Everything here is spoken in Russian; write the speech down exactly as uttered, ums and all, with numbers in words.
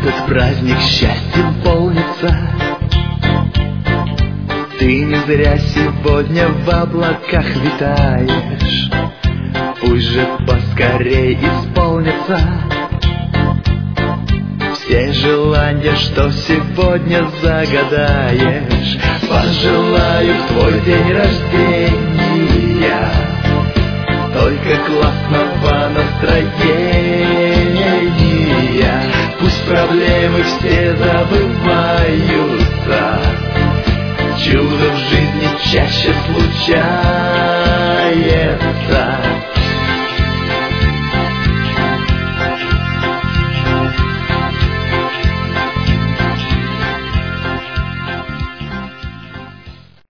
этот праздник счастьем полнится. Ты не зря сегодня в облаках витаешь. Пусть же поскорей исполнится все желания, что сегодня загадаешь. Пожелаю в твой день рождения только классного настроения. Пусть проблемы все забываются, чудо в жизни чаще случается.